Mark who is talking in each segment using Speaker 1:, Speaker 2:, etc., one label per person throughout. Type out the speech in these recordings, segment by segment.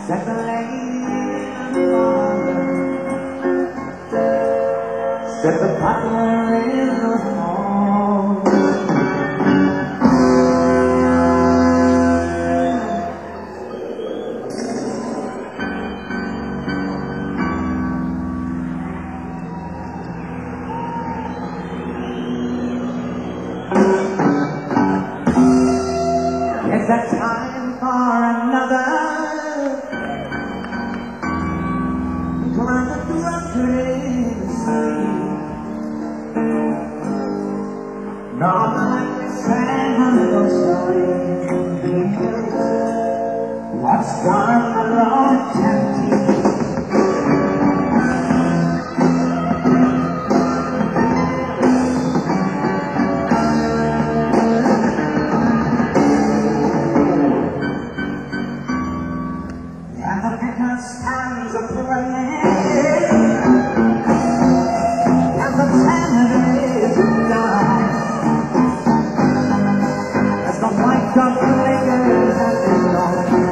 Speaker 1: Set the lady in the parlor, set the butler in the hall. Is that time for another? Climb the drunkard sleep. Not like the sand of story. What's gone the Lord can teach. Hands are praying, and the time is night. As the white dog lingers at the door,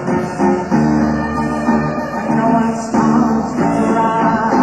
Speaker 1: and no one starts to ride.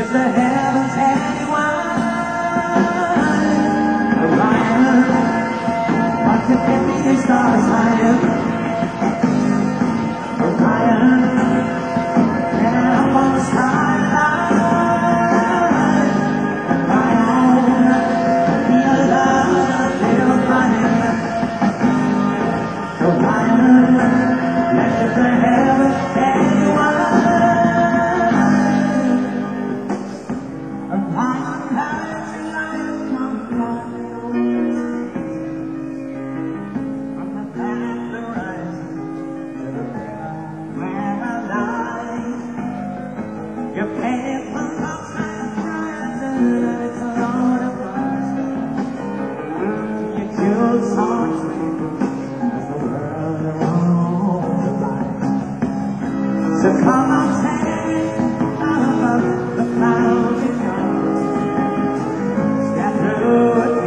Speaker 1: if the heavens had wide, Orion, what could get me these stars higher? Orion, and up on the skyline, Orion, your love will find Orion, if the heavens had wide. So come on, take me out of the clouds and clouds. Step through it,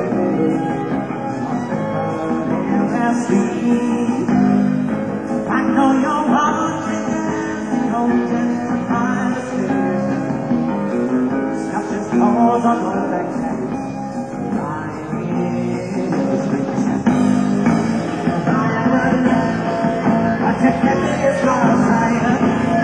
Speaker 1: in their sleep. I know you're watching and holding the fire still. Stop this pause on the back side. Lying in the street. I can't get this lost higher.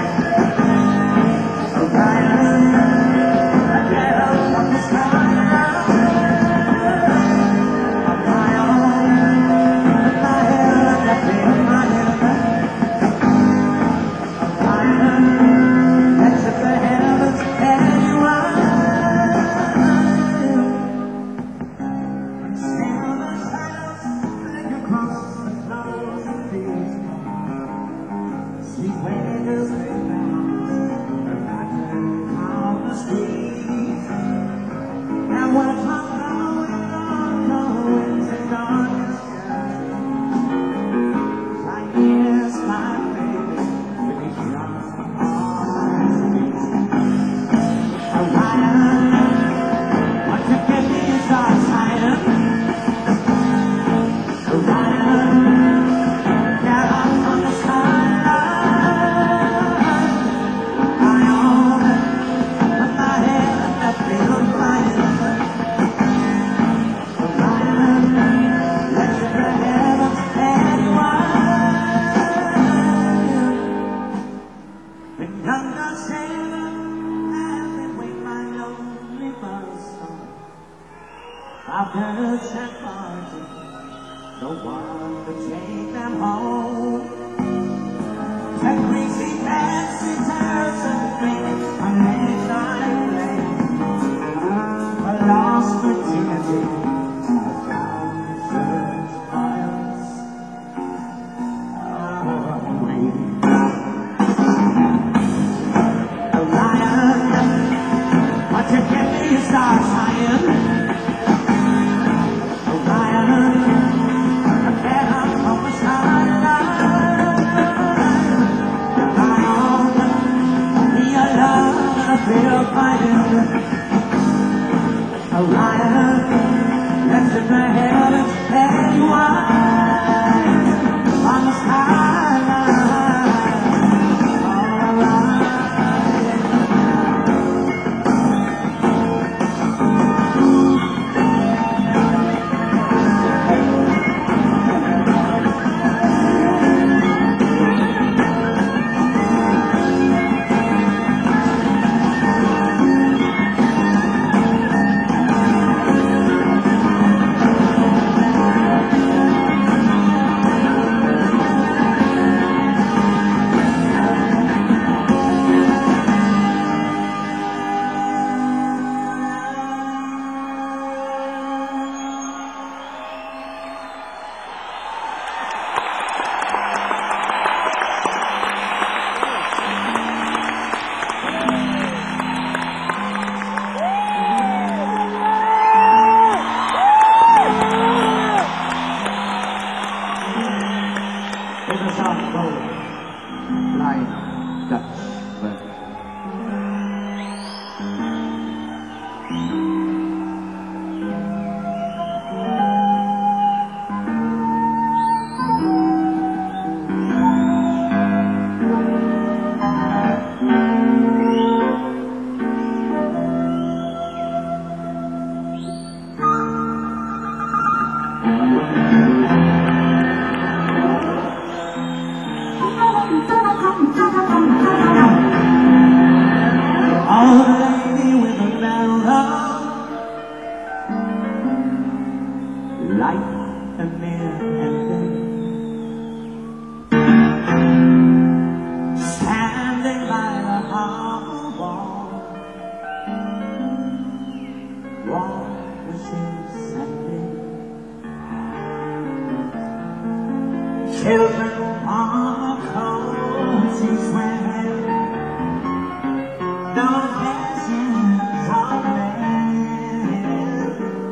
Speaker 1: No one to take them home. Take greasy passengers and think a midnight lane. A lost virginity, a thousand miles away. Orion, what you get me stars higher? Orion, let's in the heavens and wide on the skyline. light and near and day. Standing by the harbor wall, wishing Sunday. Children on the cozy swim, no visions of men.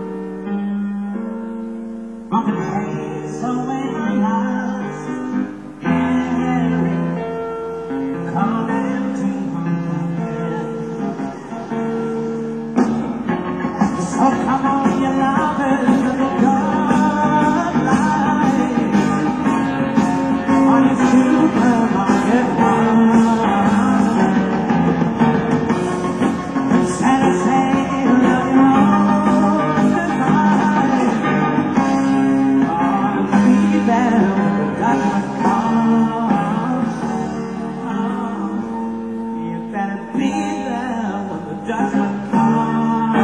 Speaker 1: Bumping haze away lost, come empty handed. So come on, you lovers of the God light, on your supermarket run. Santa sail of your own design. Oh, be there when the judgment comes. Oh, you better be there when the judgment comes.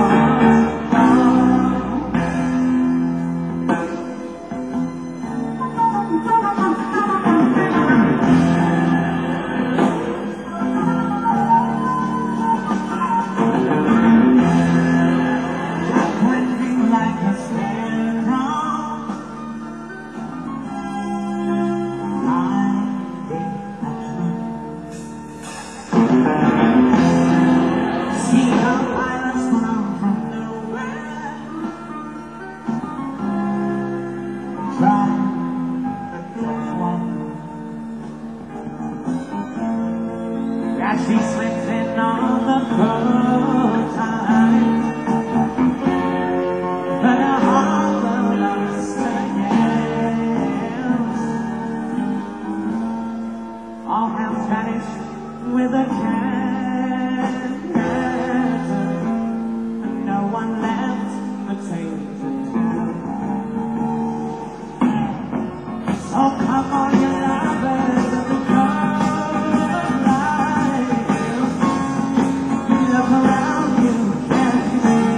Speaker 1: As she slips in on the cold tide, but her heart will last again. All hands vanish with a canter, and no one left the tale to tell. So come on, you lovers of the cold light, look around you, can't you see?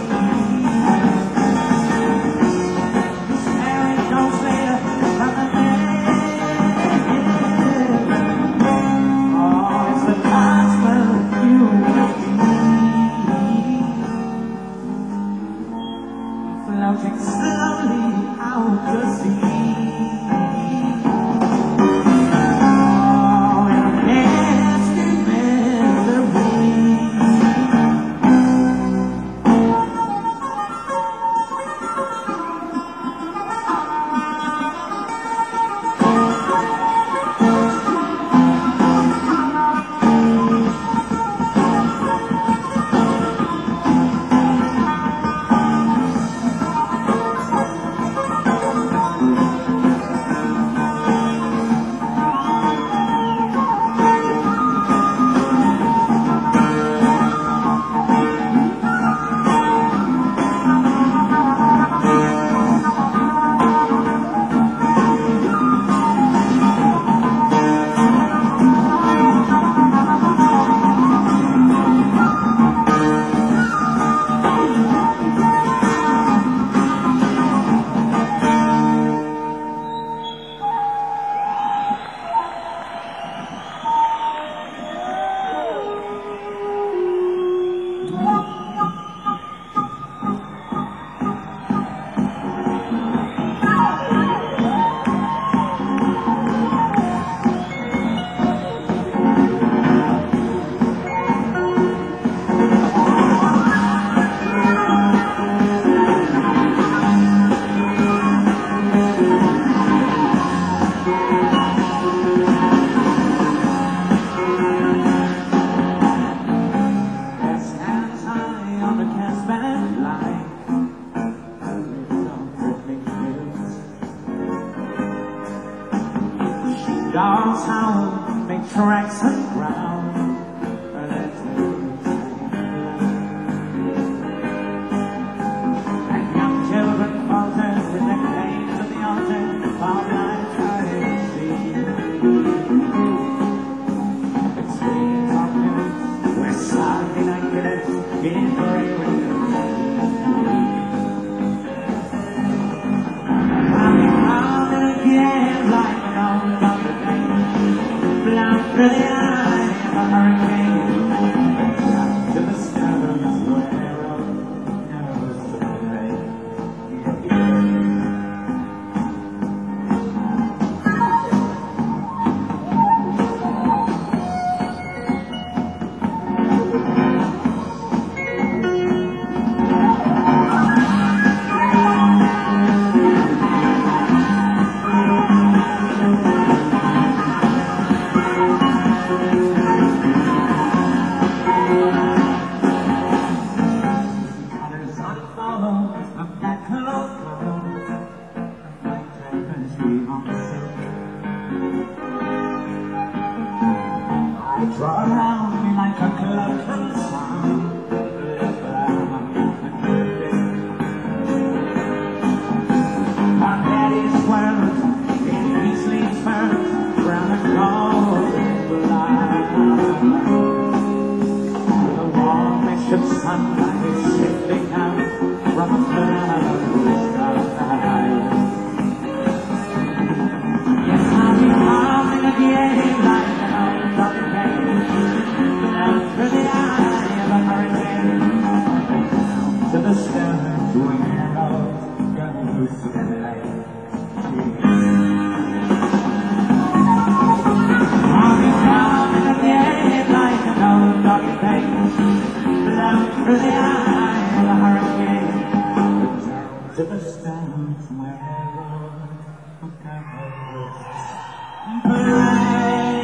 Speaker 1: Staring ghosts later from the dead. Oh, it's the gospel you will be, floating slowly out to sea. Dogs howl, make tracks and growl. And young children falter with their claims to the altar, while lights are in the it's sweet on minutes, we're Saturday night minutes, in the rain. should sunlight sifting down from a blue sky. Yes, I'll be calling at the end like an old doggy cage, down through the eye of a hurricane, to the stern window goes the light. I'll be calling at the end like an old doggy cage, down through the eye of a hurricane, to the stands where the cowboys parade.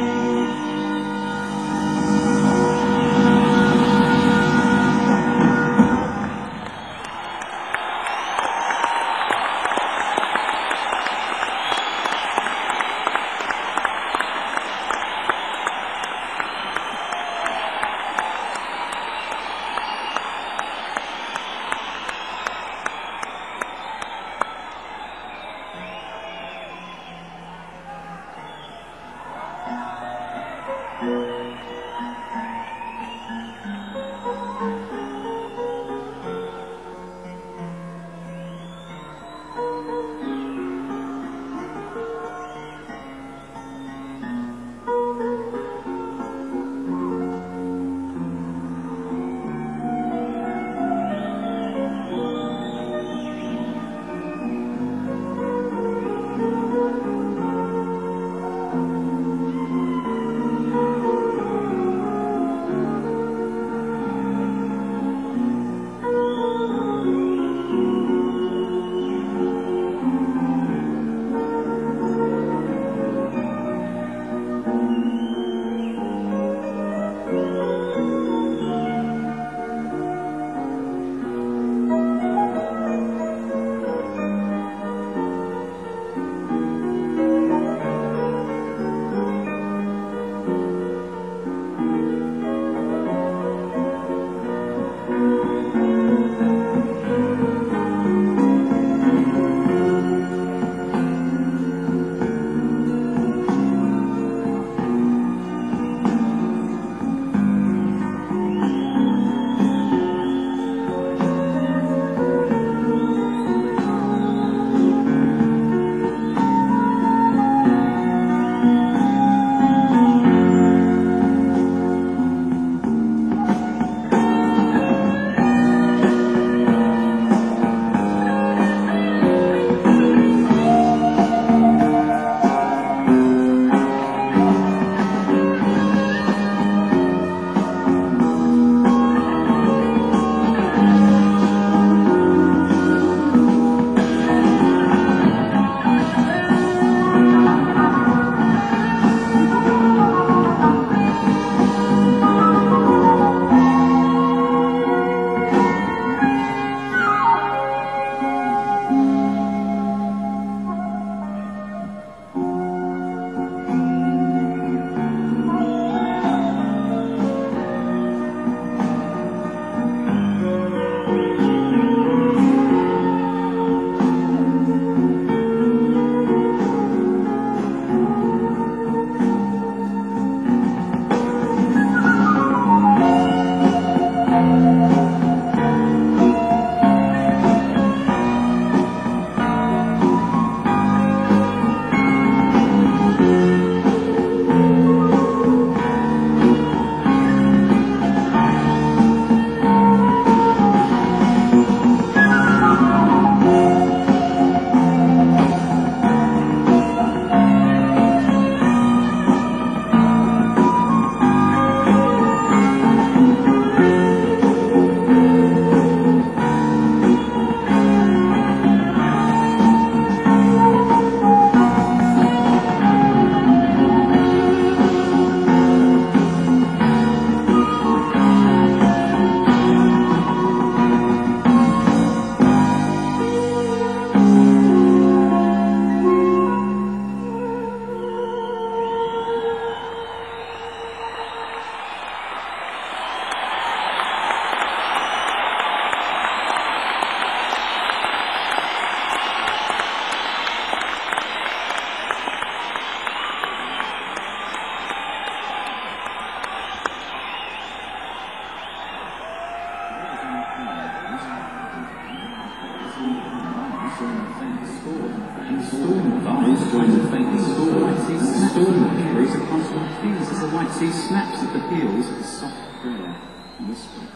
Speaker 2: almost joins a faintly storm. The white sea snaps at the carries a constant feels as the white sea snaps at the heels of a soft prayer whispering.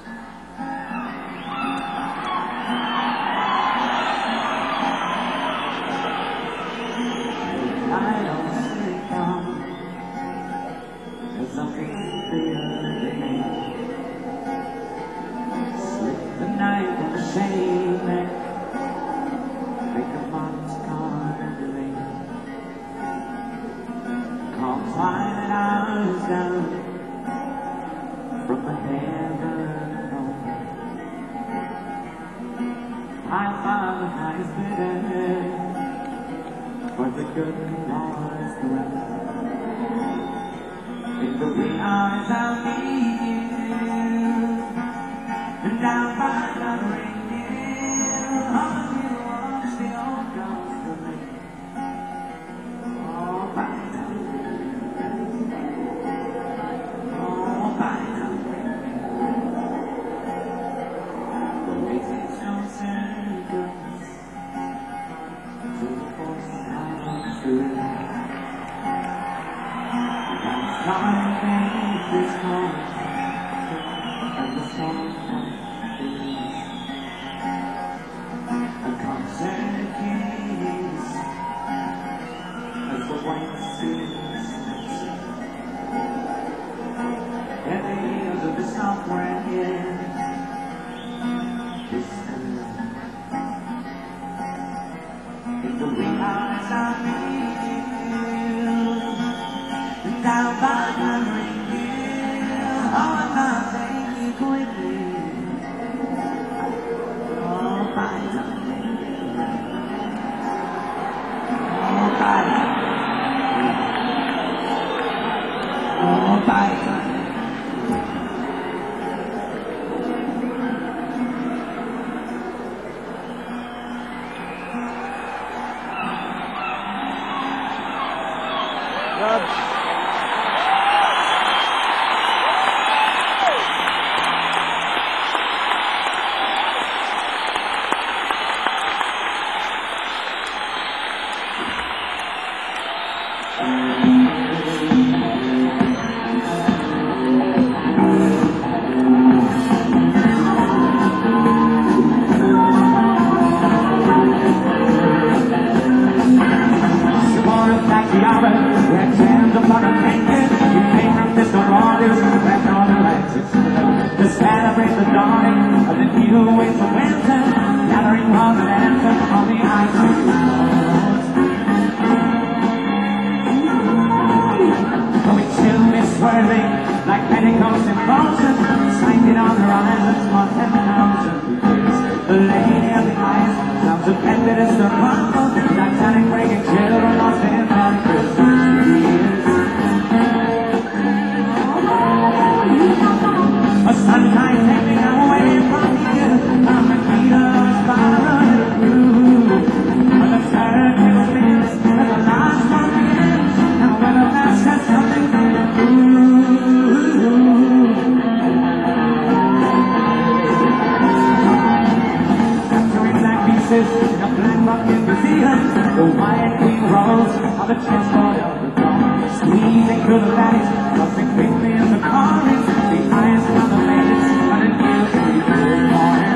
Speaker 1: I don't see it come. There's something the other day. Slip the knife from the shame neck. Make a month's carnally. Come flying eyes down from the heaven home. I found the highest bidder for the good Lord's grace. In the wee hours I'll meet you, and down by the ring hill, all you watch the old ghost of me. Oh, by the oh, by the the waiting no circles to the force of truth. Time made this home, and the song a concert keys as the white seas and the ears of the somewhere in in the wee eyes I feel down by the ring hill, oh, I'm not taking you quickly. Oh, by the ring hill. Oh, by the ring hill. Oh, by the ring hill. To celebrate the dawning of the new winds of winter, gathering round the lantern on the ice of going to Miss Worthing like Pentecost in Boston, signed it on her islands for 10,000 years. The lady of the ice sounds offended as the rumble, Titanic breaking children lost in Merry Christmas years. A sunshine taking away from you, from the heat of spiral blue. When the turntable spins, and the last one begins, and when the last has something to capturing black pieces in a black bucket museum, the white queen rose on the chessboard of the dawn, squeezing through the valleys, crossing quickly in the corners, the eyes on the ladies, and a new every morning.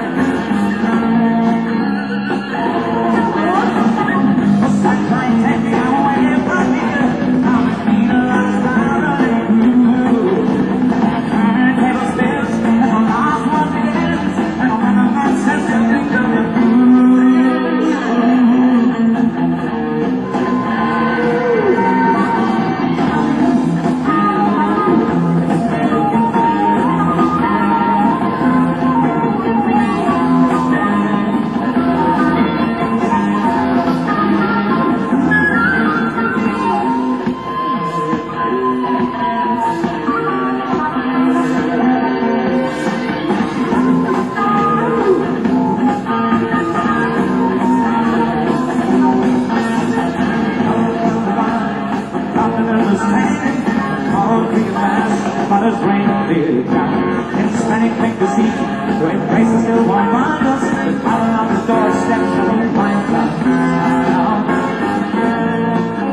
Speaker 1: The sunshine taking away from you, how the heat of the spiral blue. Turntable spins, and the last one begins, and when the man says something to the Mother's reindeer down in Hispanic pink to see to embrace the stillborn wonders, the color of the doorstep of a wine glass.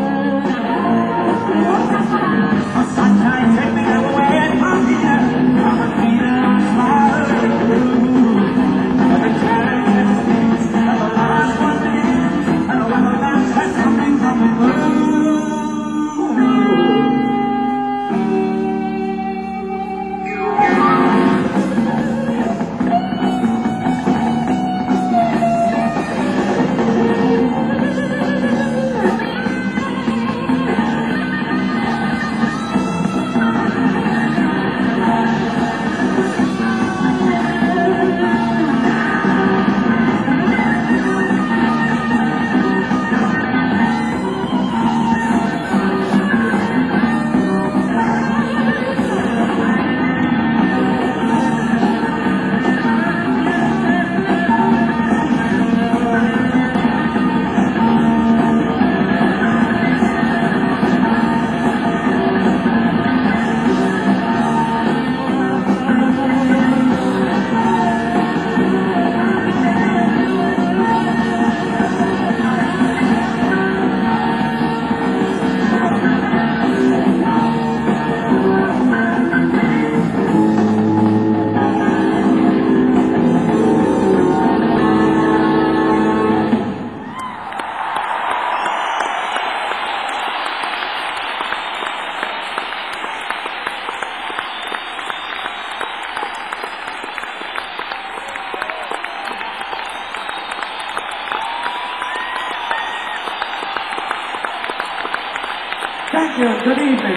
Speaker 1: Thank you. Good evening.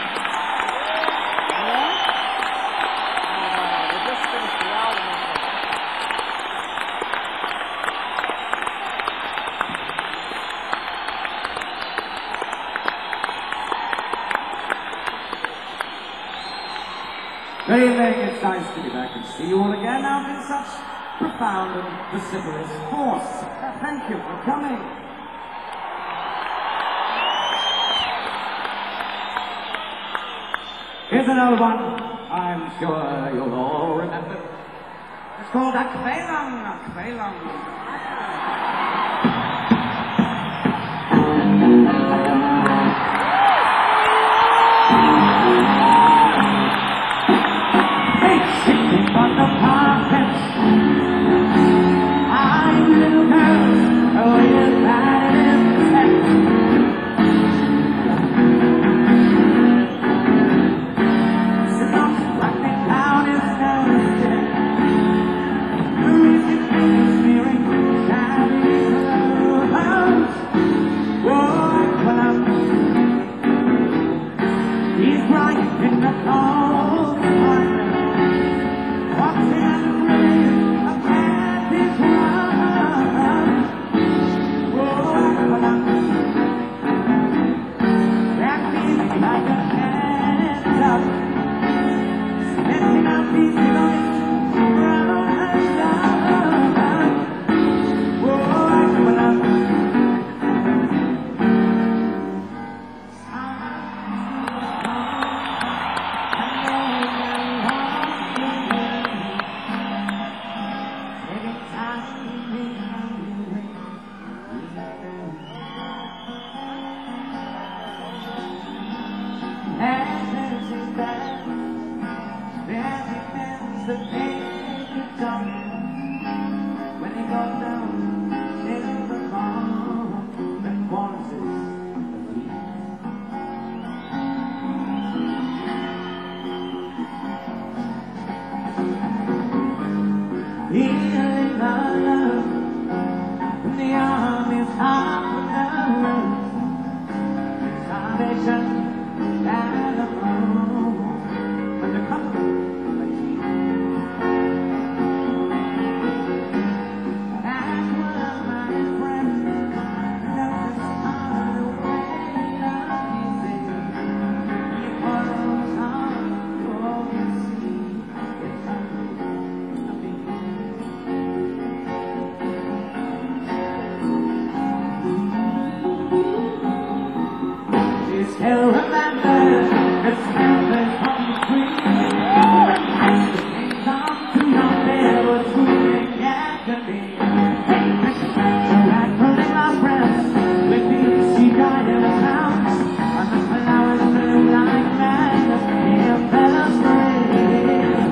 Speaker 1: Good evening. It's nice to be back and see you all again out in such profound and vociferous force. Thank you for coming. Here's another one I'm sure you'll all remember. It's called Akvelang, Akvelang. Sitting on the park, I'm little girl, oh yes, that is sex. Snow running down his nose, the music is smearing, shining clothes. Boy, he's right in the cold water. Still remember the smell that comes free. Come to your bed was moving agony. Right pulling my breath with the sea guy in the house. And the flowers bloom like mad in the spring.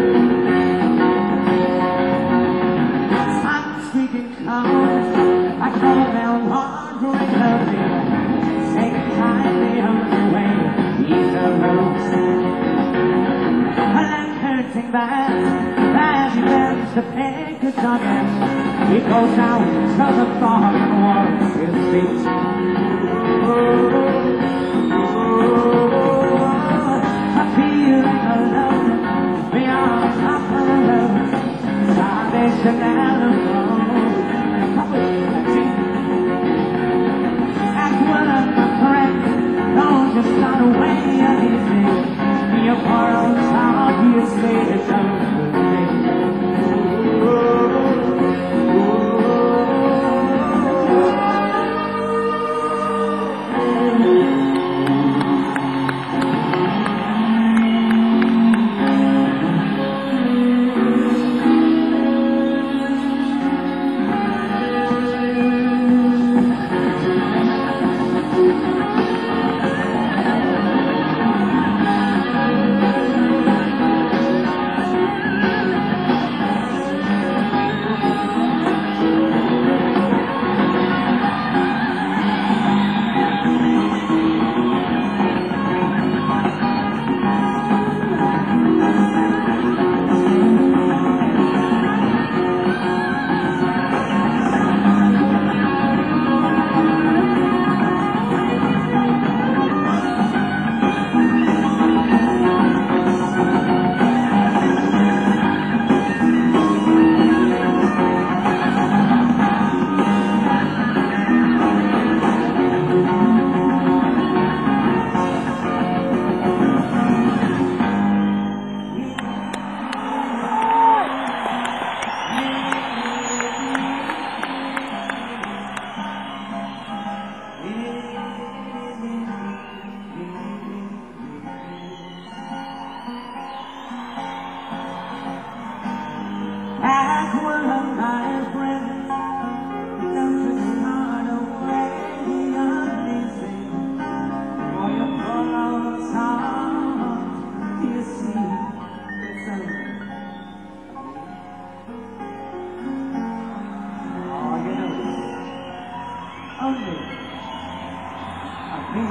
Speaker 1: I'm speaking cold. I call them wandering lovely. Take time the other way, eat the rose. And hurting back, as he bends to pick a target, he goes down to the thought and warms his feet. I'm feeling alone, beyond proper love, salvation and alone. Don't just start away anything. Your borrowed heart, you say it's Well, my friend, don't you start away uneasy, for you pull on some, you see, it's only, oh, you know, only of me.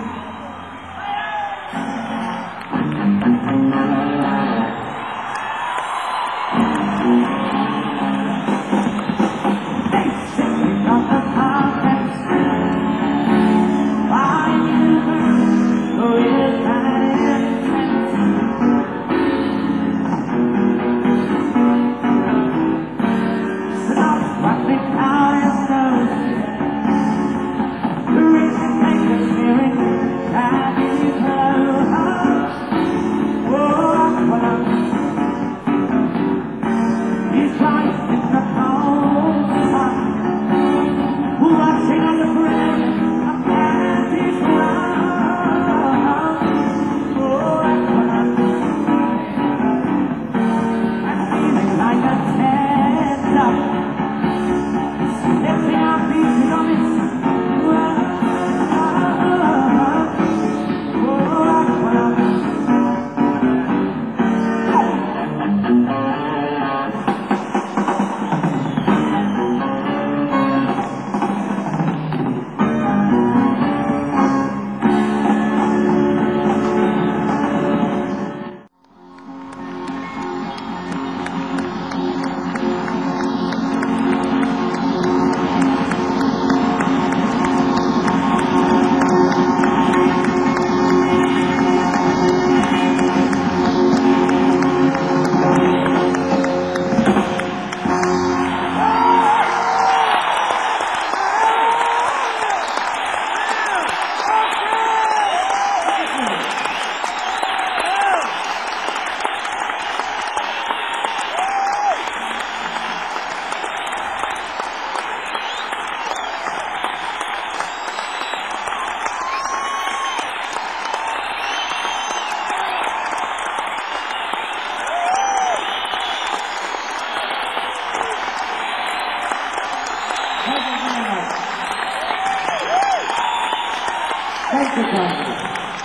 Speaker 1: Thank you, Congress.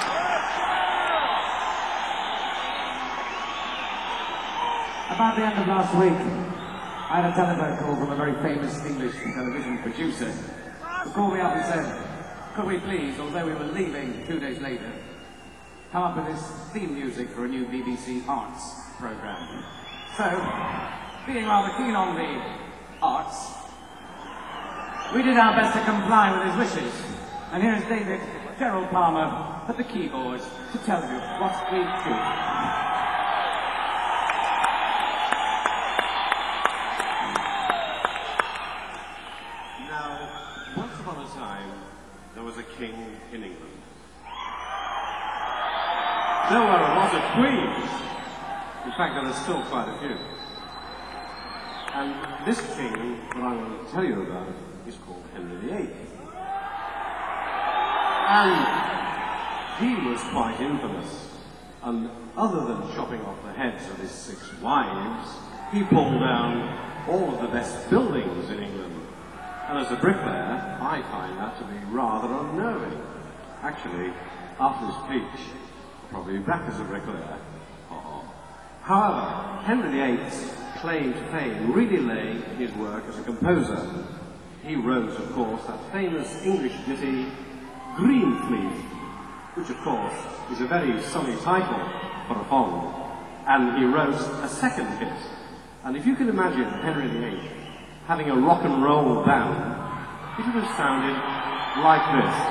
Speaker 1: About the end of last week, I had a telephone call from a very famous English television producer who called me up and said, could we please, although we were leaving 2 days later, come up with this theme music for a new BBC Arts programme. So, being rather keen on the arts, we did our best to comply with his wishes. And here is David Gerald Palmer at the keyboards to tell you what we do.
Speaker 3: Now, once upon a time, there was a king in England. There were a lot of queens. In fact, there are still quite a few. And this king that I want to tell you about is called Henry VIII. And he was quite infamous. And other than chopping off the heads of his 6 wives, he pulled down all of the best buildings in England. And as a bricklayer, I find that to be rather unnerving. Actually, after this speech, I'll probably be back as a bricklayer. However, Henry VIII's claim to fame really lay in his work as a composer. He wrote, of course, that famous English ditty, Greenfleet, which, of course, is a very sunny title for a pond. And he wrote a second hit. And if you can imagine Henry VIII having a rock and roll band, it would have sounded like this.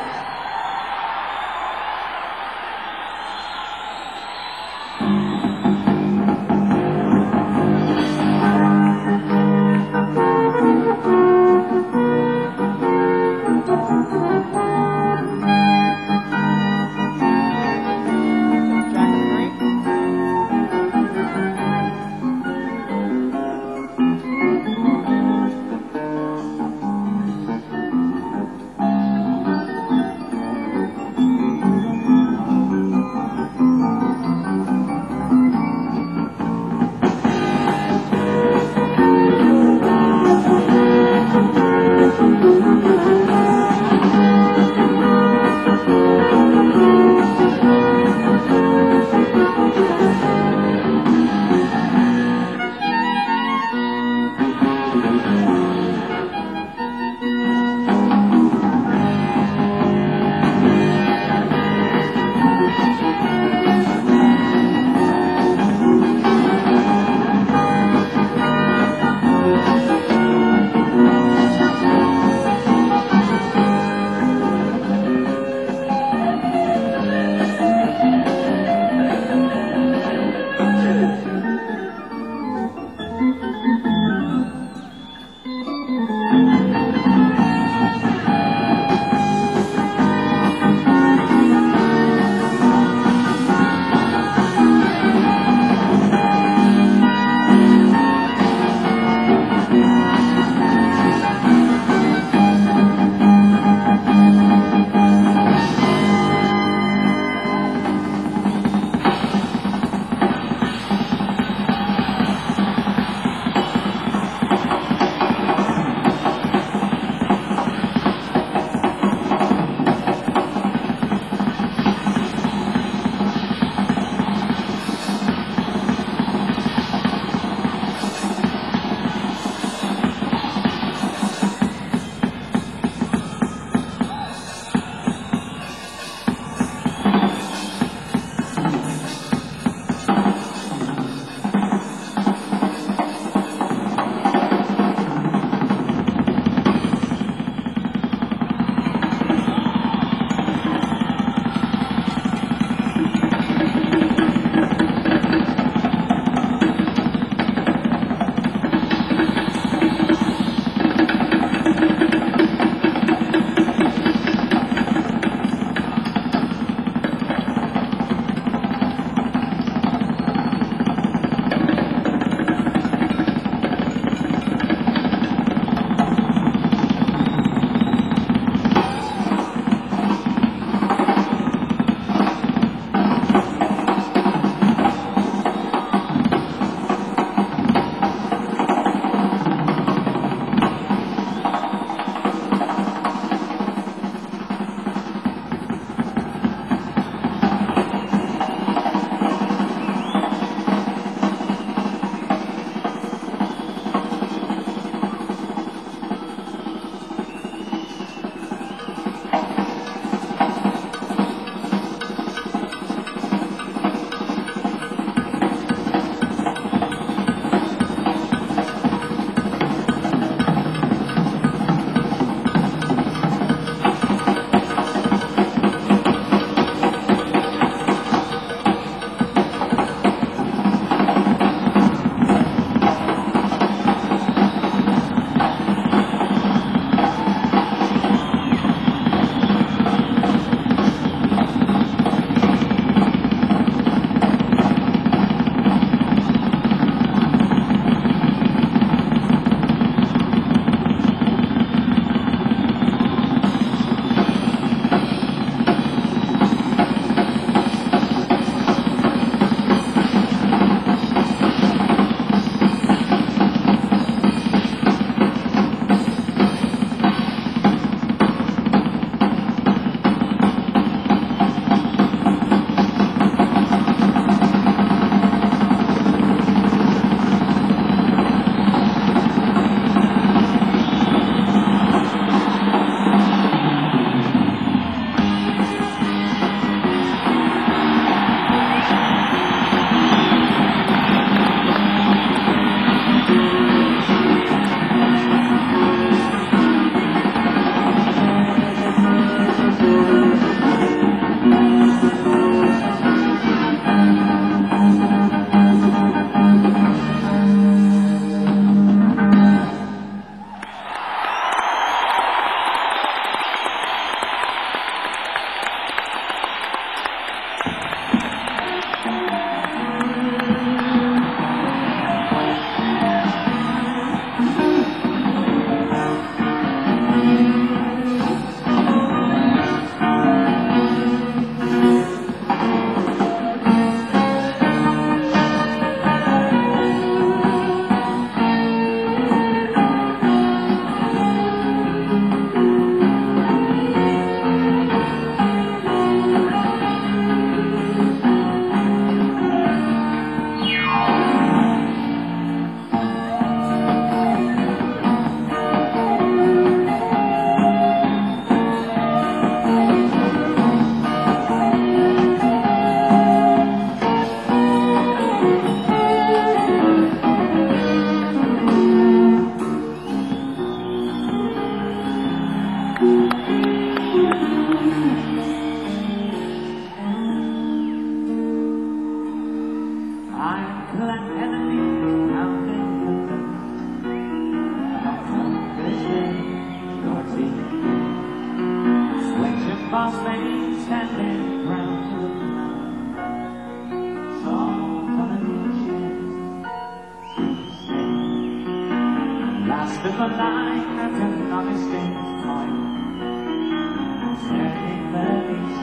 Speaker 1: Last of the line at an honest point, turning the east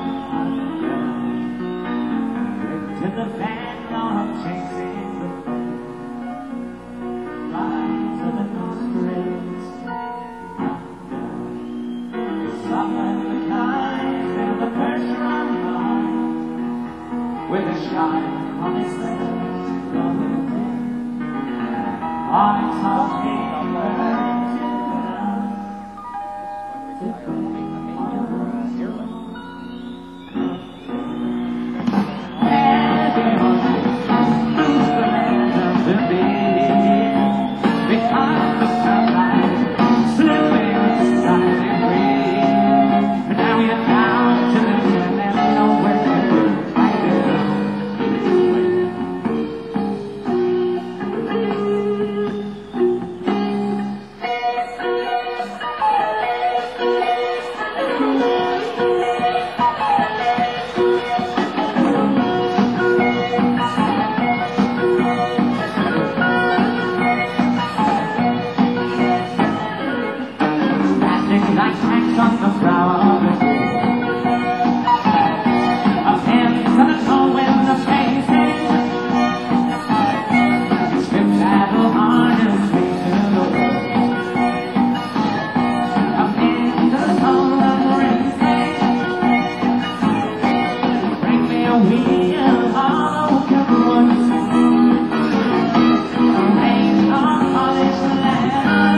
Speaker 1: to the van of chasing the phone. Lines of the nostrils, soften the kind, feel the pressure on mine, with a shine on his face from within. Eyes of hate burning to love. Like tanks on the brow of the sea, of hands on the toe when the pain sings. Strip saddle harness me to the road, of hands to the soul of the rinsing. Bring me a wheel of open woods, a rain on polished land.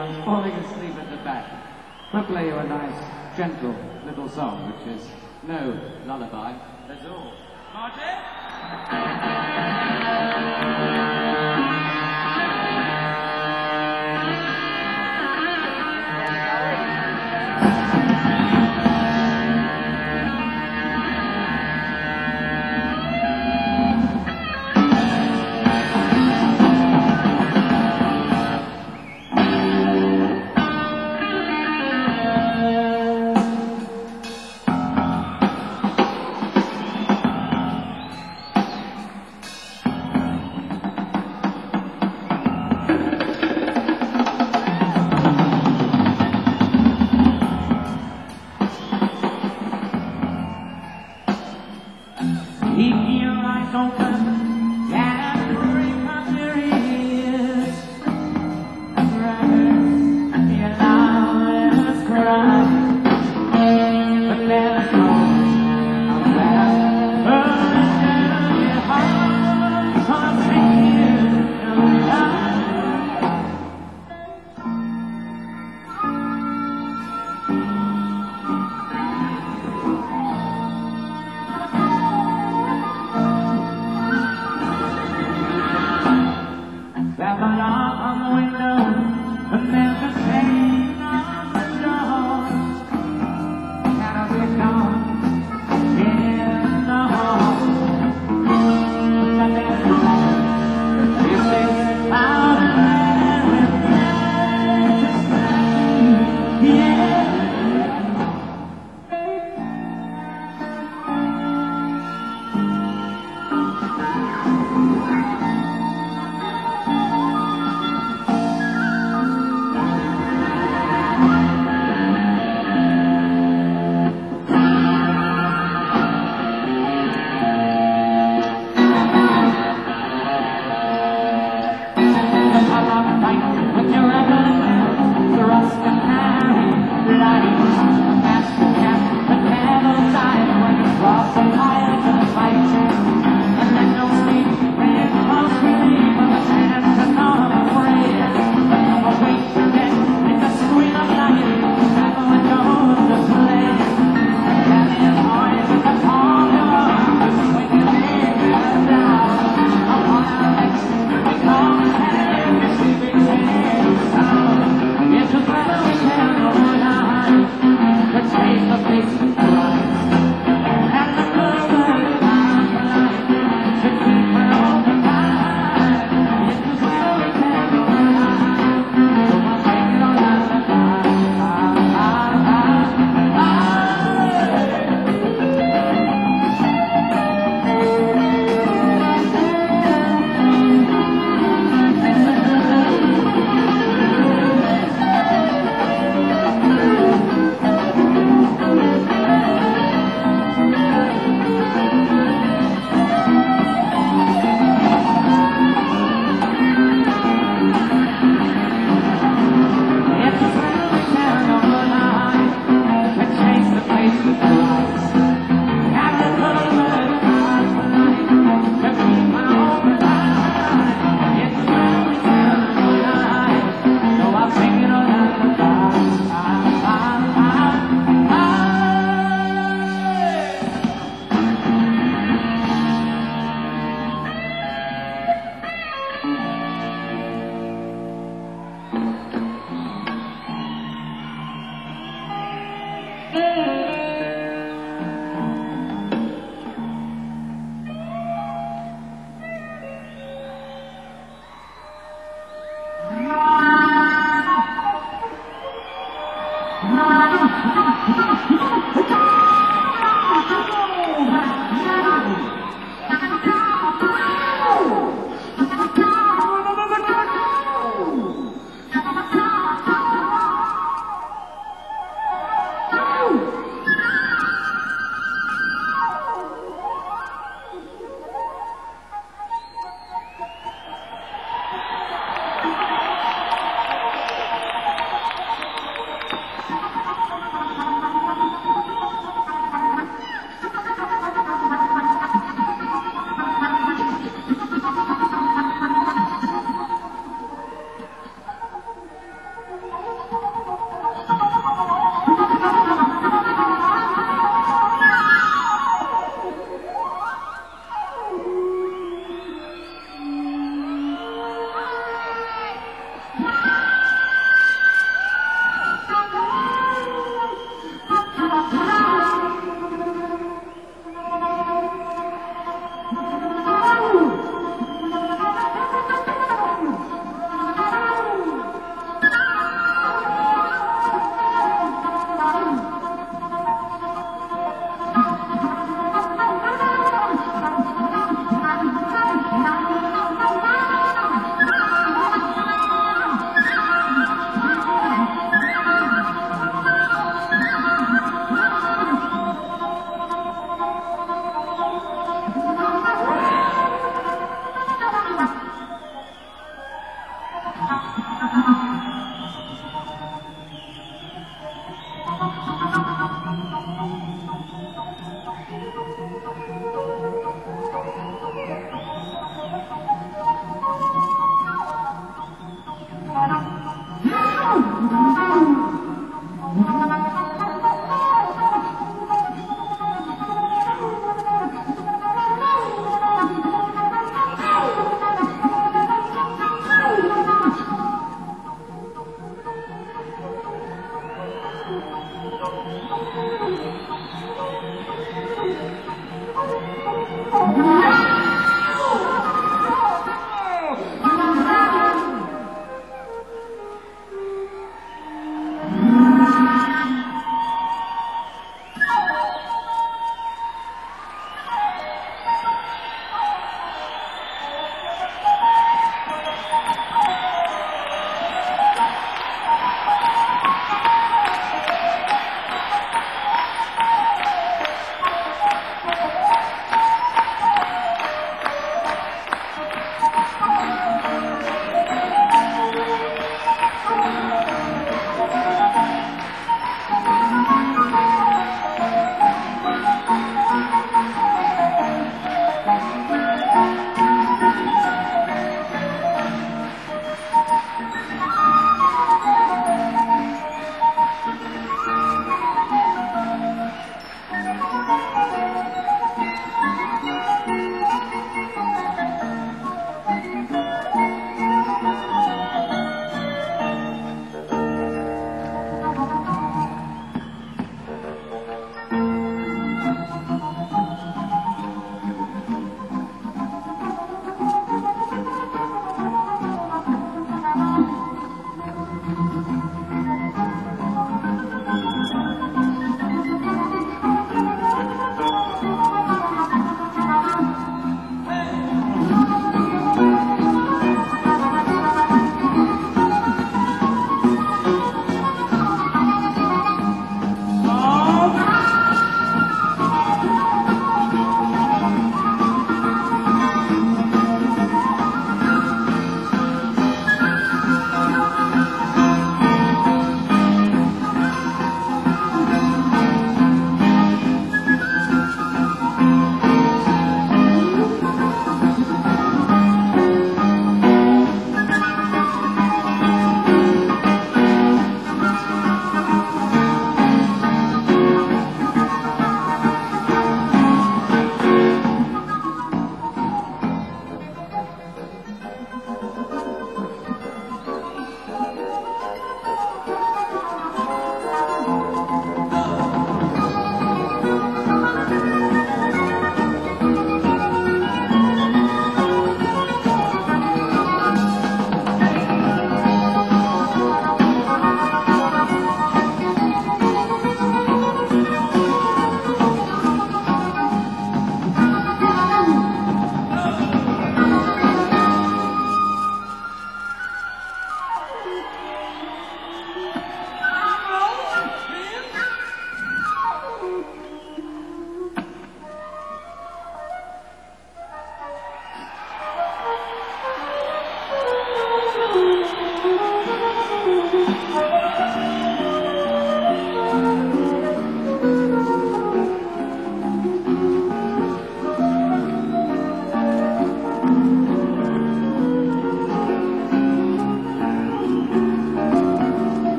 Speaker 4: anyone's falling asleep at the back. We'll play you a nice, gentle little song, which is no lullaby at all. Martin?
Speaker 1: Keep your eyes open and bring up your ears. Rather, your loudest cry. But let us know how bad your hearts are singing alive. There's a knock on the window, and there's a chain on the door. And a victim in the hall. And there's a letter, you say, out there with me, yeah.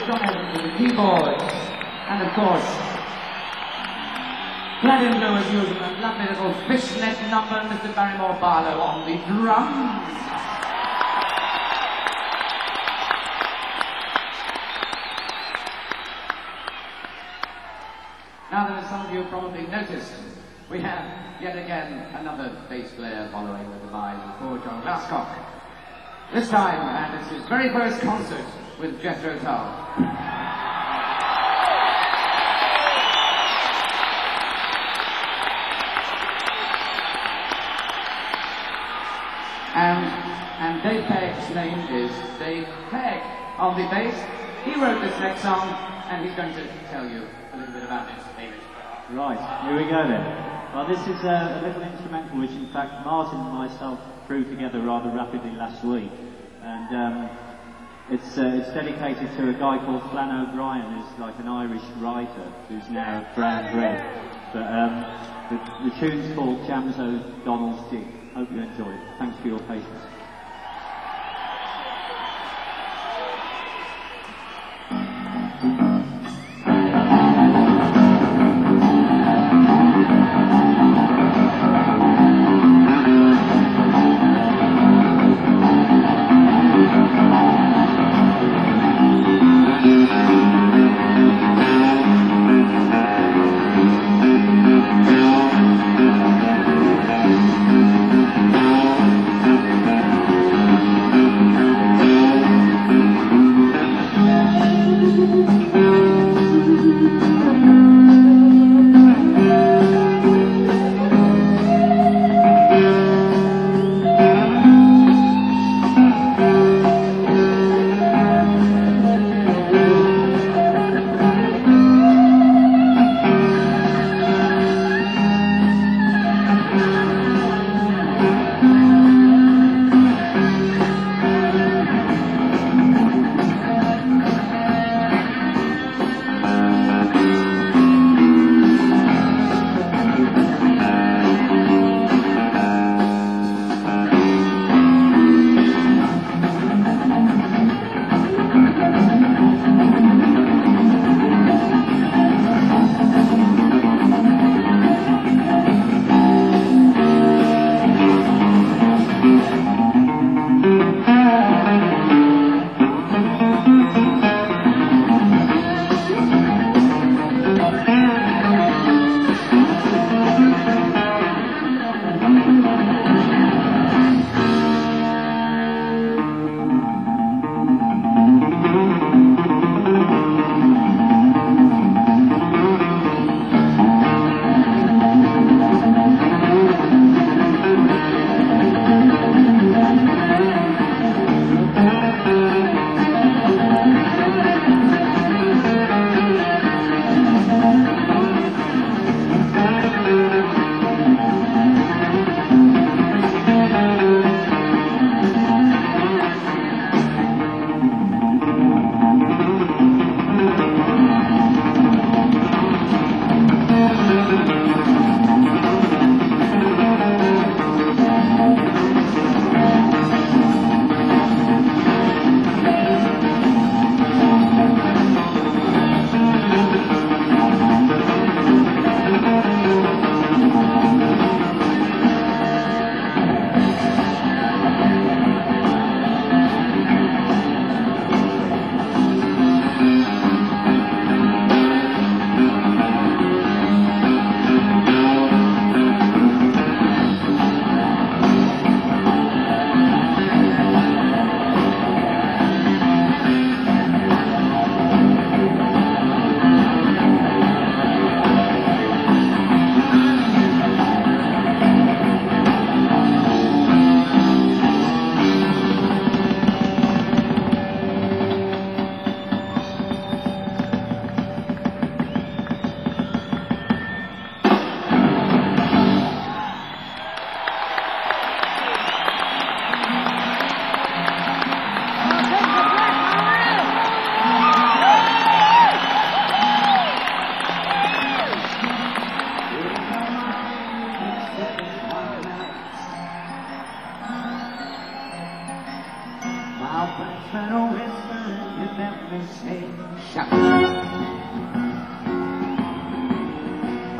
Speaker 4: John Evans on the keyboards. And of course, clad in blue as usual, a lovely little fishnet number, Mr. Barrymore Barlow on the drums. Now that as some of you probably noticed, we have yet again another bass player following the demise of poor John Glasscock. This time, and it's his very first concert with Jethro Tull. And Dave Pegg's name is Dave Pegg. On the bass, he wrote this next song, and he's going to tell you a little bit about it. David.
Speaker 5: Right, here we go then. Well, this is a little instrumental which, in fact, Martin and myself threw together rather rapidly last week. And it's dedicated to a guy called Flann O'Brien, who's like an Irish writer who's now brown bread. But the tune's called Jams O'Donnell's Jig. Hope you enjoy it. Thanks for your patience.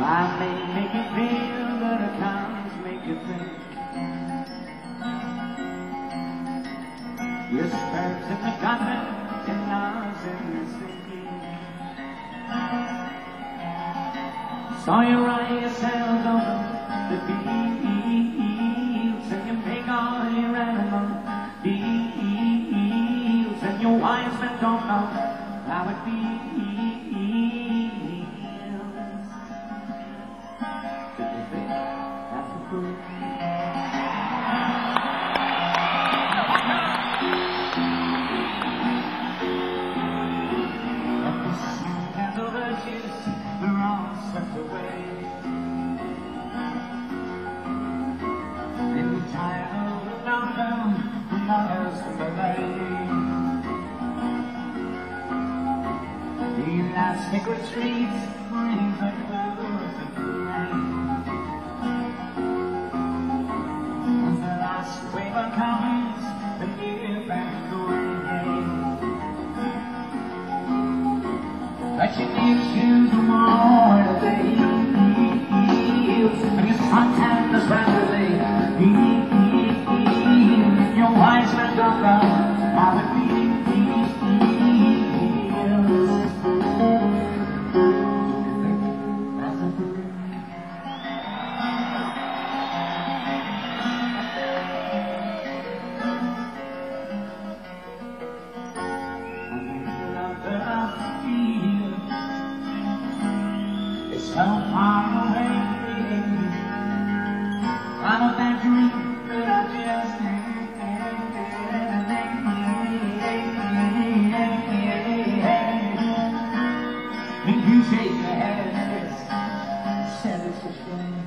Speaker 1: I may make you feel, but I can't make you think. Your spurs in the garden, and ours in the sea. Saw you run yourself over the fields, and you make all your animal deals, and your wise men don't know how it feels. Did you think that's the truth? And the sin and the virtues are all swept away. In the time of the down, the mothers in the lane. The elastic retreats, brings the clothes of the rain. As the last wave comes, the new band away. But you need to do more today. And your suntan is rapidly. Your wise men don't know how it feels. That's a bird. And the love that I feel is so far away. I know that dream that I just and you shake your head, said it's a shame.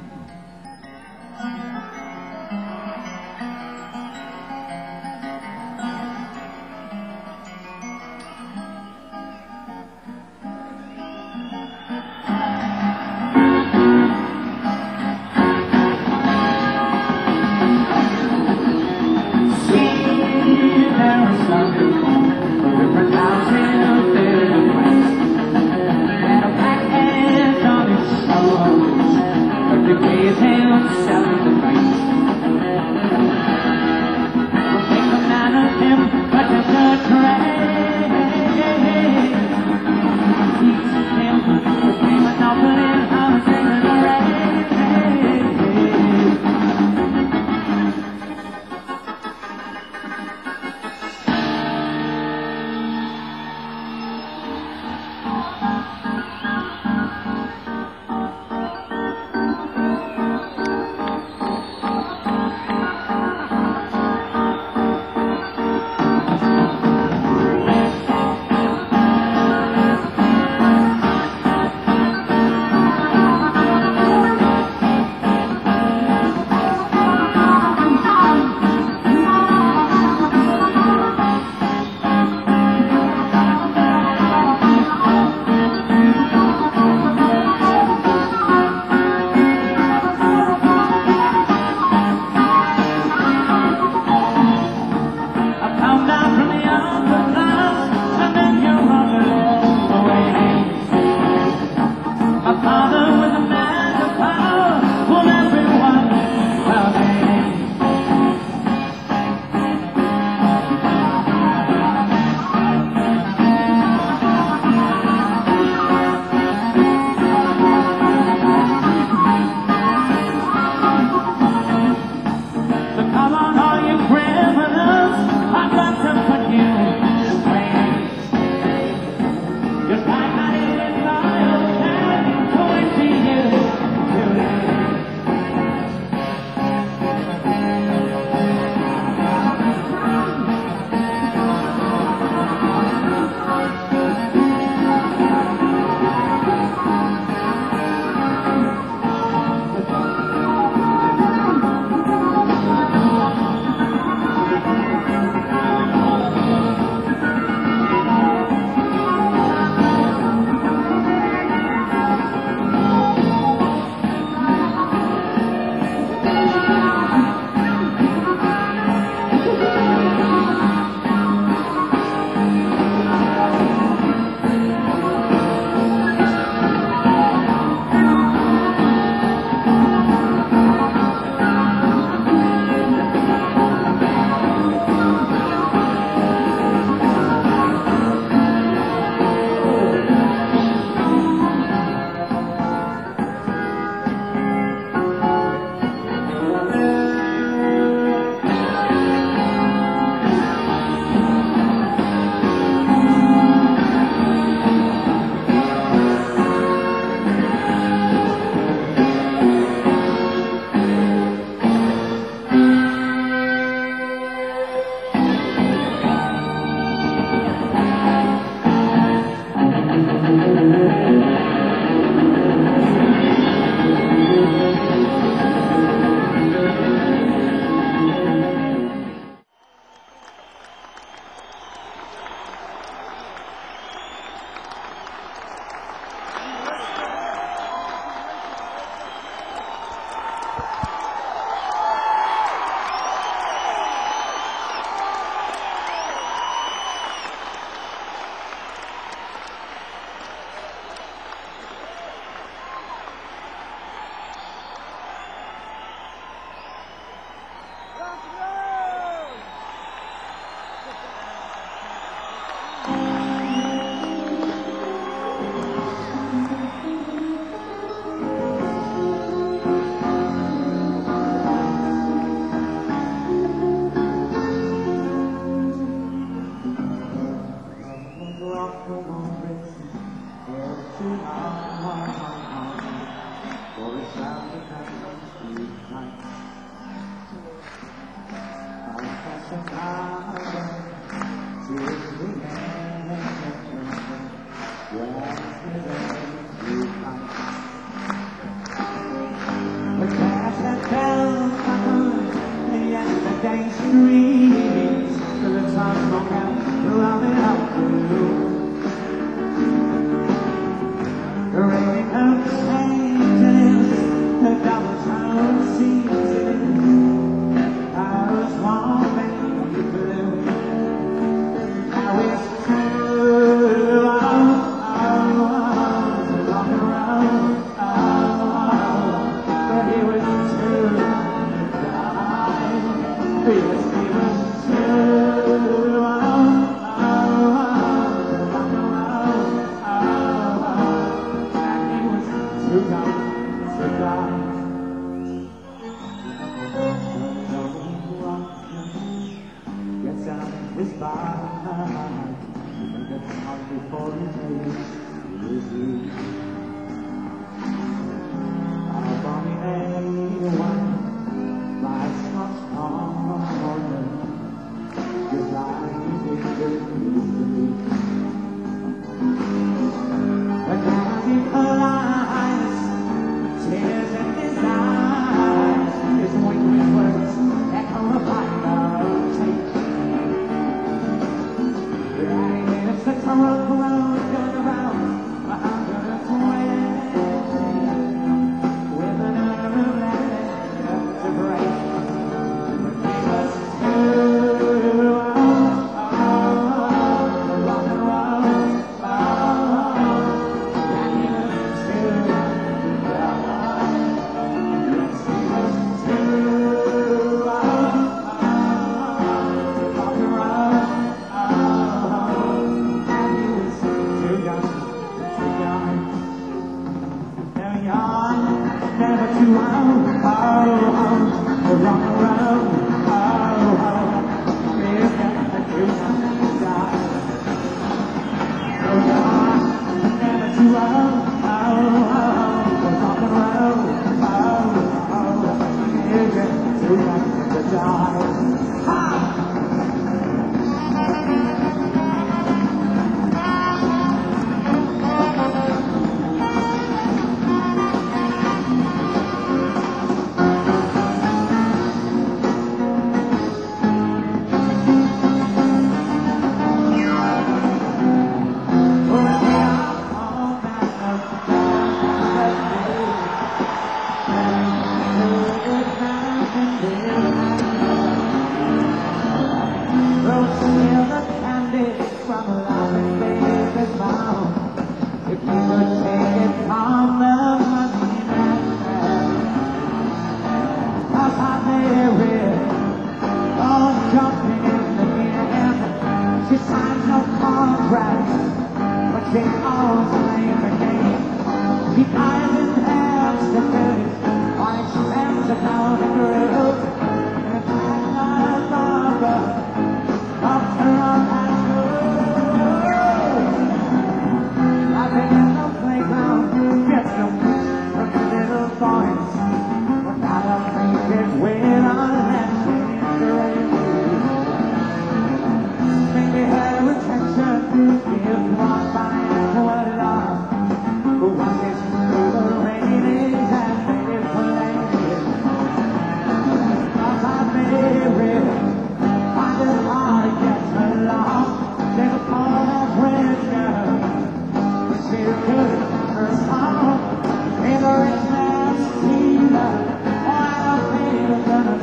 Speaker 1: Gonna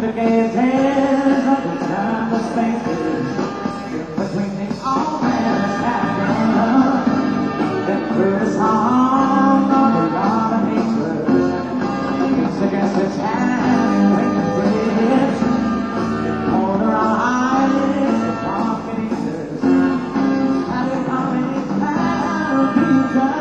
Speaker 1: the gaieties of the time and spaces, in between the old man and fabulous, then through the song of the love and hatred, it's against its hand when it breathes, it polarizes, it complicates, and it always has begun.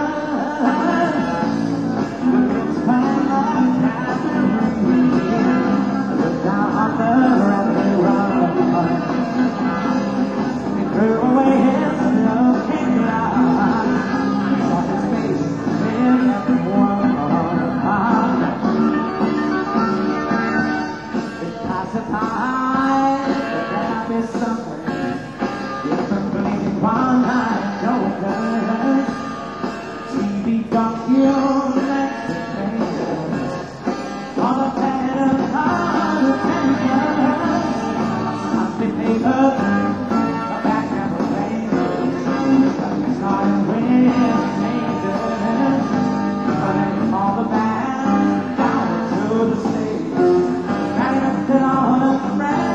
Speaker 1: All the band down to the stage, and it all the friends.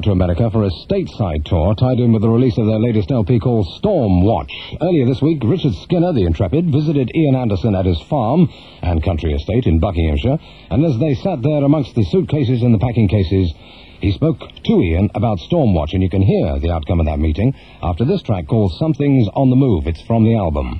Speaker 6: to America for a stateside tour tied in with the release of their latest LP called Storm Watch. Earlier this week, Richard Skinner, the Intrepid, visited Ian Anderson at his farm and country estate in Buckinghamshire, and as they sat there amongst the suitcases and the packing cases, he spoke to Ian about Storm Watch, and you can hear the outcome of that meeting after this track called Something's on the Move. It's from the album.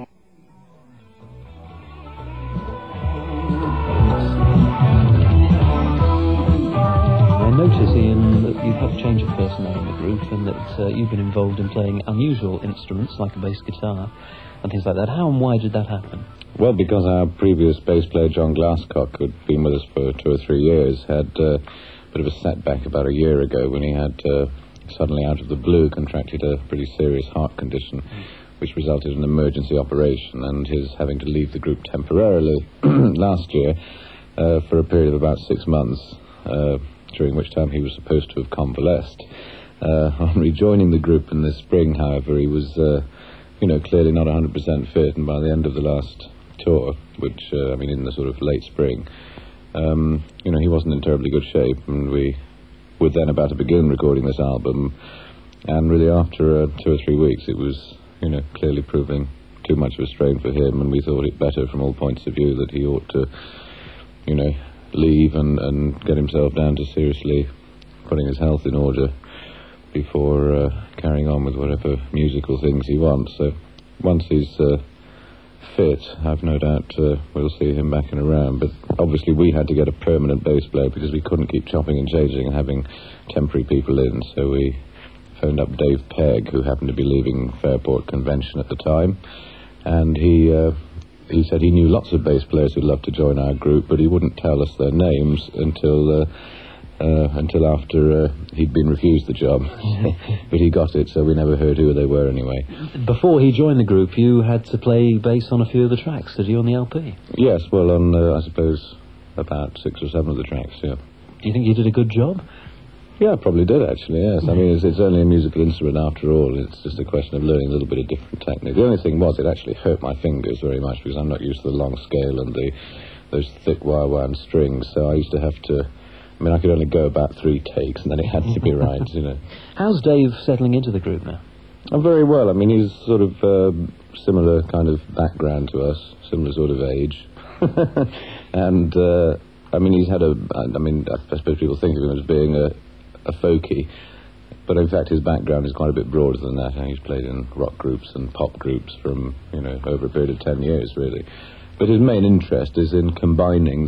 Speaker 7: I notice, Ian, that you've had a change of personnel in the group and that you've been involved in playing unusual instruments like a bass guitar and things like that. How and why did that happen?
Speaker 8: Well, because our previous bass player, John Glasscock, who'd been with us for 2 or 3 years, had a bit of a setback about a year ago when he had suddenly out of the blue contracted a pretty serious heart condition, which resulted in an emergency operation, and his having to leave the group temporarily last year for a period of about 6 months, during which time he was supposed to have convalesced. On rejoining the group in the spring, however, he was, clearly not 100% fit, and by the end of the last tour, which, in the sort of late spring, he wasn't in terribly good shape, and we were then about to begin recording this album, and really after 2 or 3 weeks, it was, clearly proving too much of a strain for him, and we thought it better from all points of view that he ought to, leave and get himself down to seriously putting his health in order before carrying on with whatever musical things he wants. So once he's fit, I've no doubt we'll see him back and around. But obviously we had to get a permanent bass player because we couldn't keep chopping and changing and having temporary people in. So we phoned up Dave Pegg, who happened to be leaving Fairport Convention at the time, and he said he knew lots of bass players who'd love to join our group, but he wouldn't tell us their names until after he'd been refused the job. But he got it, so we never heard who they were anyway.
Speaker 7: Before he joined the group, you had to play bass on a few of the tracks, did you, on the LP?
Speaker 8: Yes, well, on, I suppose, about 6 or 7 of the tracks, yeah.
Speaker 7: Do you think you did a good job?
Speaker 8: Yeah, I probably did, actually, yes. I mean, it's only a musical instrument after all. It's just a question of learning a little bit of different technique. The only thing was it actually hurt my fingers very much because I'm not used to the long scale and those thick wire-wound strings, so I used to have to... I could only go about 3 takes, and then it had to be right,
Speaker 7: How's Dave settling into the group now?
Speaker 8: Oh, very well. He's sort of similar kind of background to us, similar sort of age. And, he's had I suppose people think of him as being a folkie, but in fact his background is quite a bit broader than that. He's played in rock groups and pop groups from, over a period of 10 years, really. But his main interest is in combining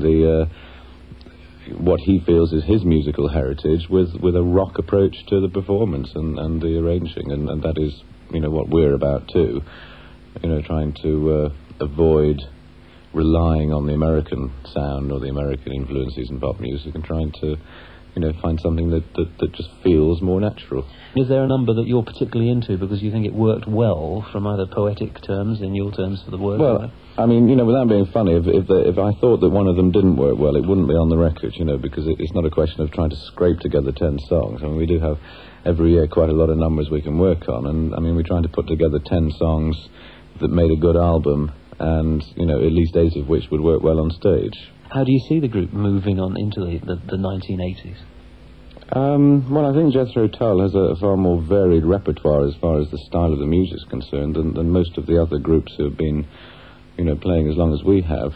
Speaker 8: what he feels is his musical heritage with a rock approach to the performance and the arranging, and that is, what we're about too. Trying to avoid relying on the American sound or the American influences in pop music and trying to, find something that just feels more natural.
Speaker 7: Is there a number that you're particularly into because you think it worked well from either poetic terms, in your terms for the word?
Speaker 8: Well, without being funny, if I thought that one of them didn't work well, it wouldn't be on the record, because it's not a question of trying to scrape together 10 songs. We do have, every year, quite a lot of numbers we can work on, and, we're trying to put together 10 songs that made a good album, and, at least 8 of which would work well on stage.
Speaker 7: How do you see the group moving on into the 1980s?
Speaker 8: Well, I think Jethro Tull has a far more varied repertoire as far as the style of the music is concerned than most of the other groups who have been, playing as long as we have.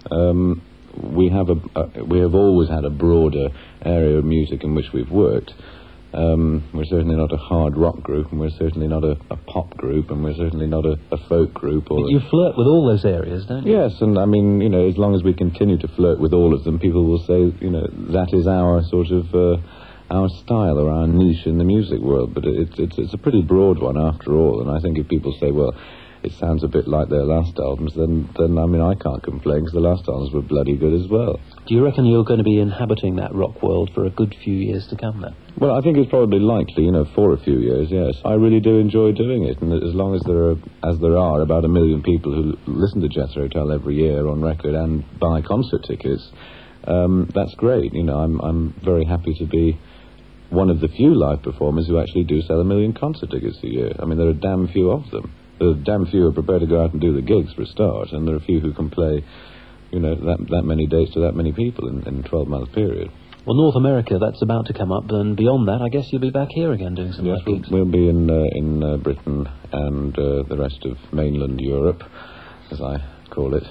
Speaker 8: We have always had a broader area of music in which we've worked. We're certainly not a hard rock group, and we're certainly not a pop group, and we're certainly not a folk group.
Speaker 7: But you flirt with all those areas, don't you?
Speaker 8: Yes, and as long as we continue to flirt with all of them, people will say, that is our sort of our style or our niche in the music world. But it's a pretty broad one after all, and I think if people say, well, it sounds a bit like their last albums, then I can't complain, because the last albums were bloody good as well.
Speaker 7: Do you reckon you're going to be inhabiting that rock world for a good few years to come then?
Speaker 8: Well, I think it's probably likely, for a few years, yes. I really do enjoy doing it, and as long as there are about 1 million people who listen to Jethro Tull every year on record and buy concert tickets, that's great. I'm very happy to be one of the few live performers who actually do sell 1 million concert tickets a year. There are damn few of them. There are damn few who are prepared to go out and do the gigs for a start, and there are few who can play, that many dates to that many people in a 12-month period.
Speaker 7: Well, North America, that's about to come up, and beyond that, I guess you'll be back here again doing some
Speaker 8: Yes,
Speaker 7: live gigs.
Speaker 8: we'll be in Britain and the rest of mainland Europe, as I call it,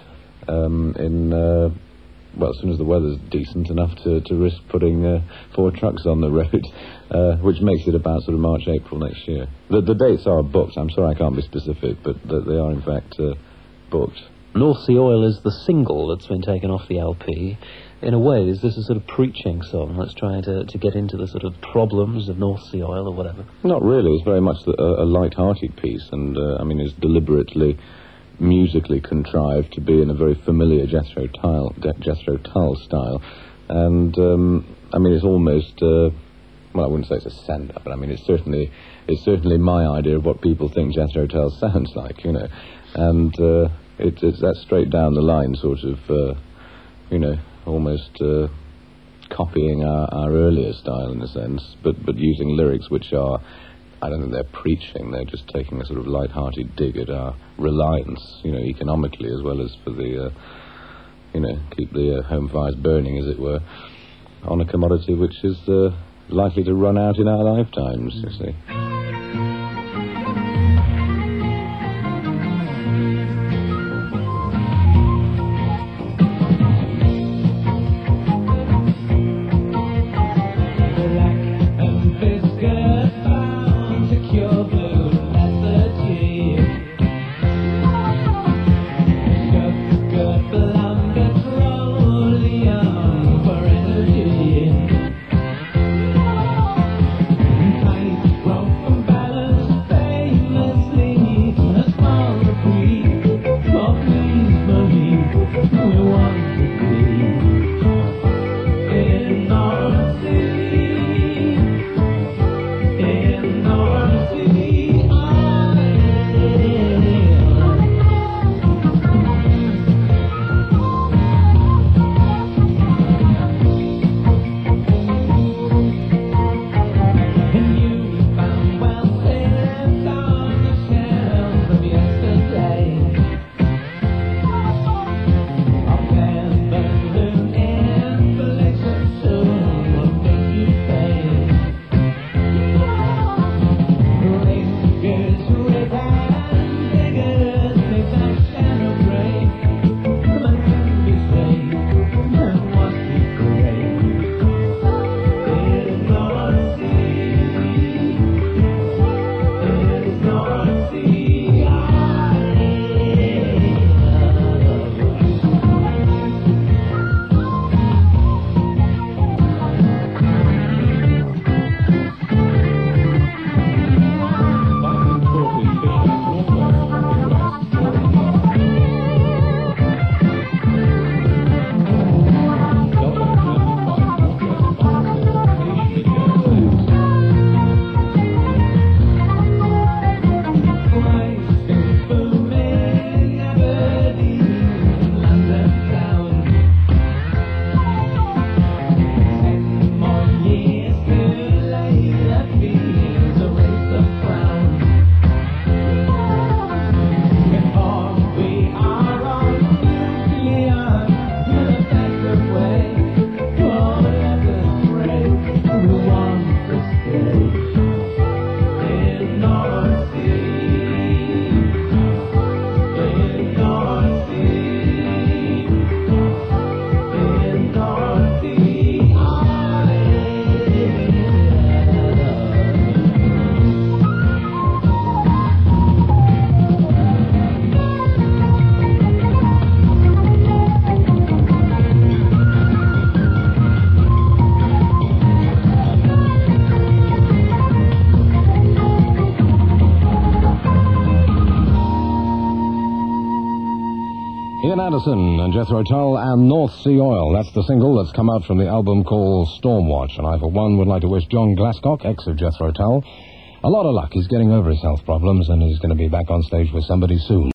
Speaker 8: well, as soon as the weather's decent enough to risk putting 4 trucks on the road, which makes it about sort of March, April next year. The dates are booked. I'm sorry I can't be specific, but they are in fact booked.
Speaker 7: North Sea Oil is the single that's been taken off the LP. In a way, is this a sort of preaching song that's trying to get into the sort of problems of North Sea Oil or whatever?
Speaker 8: Not really. It's very much a light-hearted piece, and I mean, it's deliberately musically contrived to be in a very familiar Jethro Tull style, and I mean, it's almost well, I wouldn't say it's a send-up, but I mean, it's certainly my idea of what people think Jethro Tull sounds like, you know, and it's that straight down the line sort of, you know, almost copying our earlier style in a sense, but using lyrics which are, I don't think they're preaching, they're just taking a sort of light-hearted dig at our reliance, you know, economically as well as for the, you know, keep the home fires burning, as it were, on a commodity which is likely to run out in our lifetimes, you see.
Speaker 6: Ian Anderson and Jethro Tull and North Sea Oil. That's the single that's come out from the album called Stormwatch. And I, for one, would like to wish John Glascock, ex of Jethro Tull, a lot of luck. He's getting over his health problems and he's going to be back on stage with somebody soon.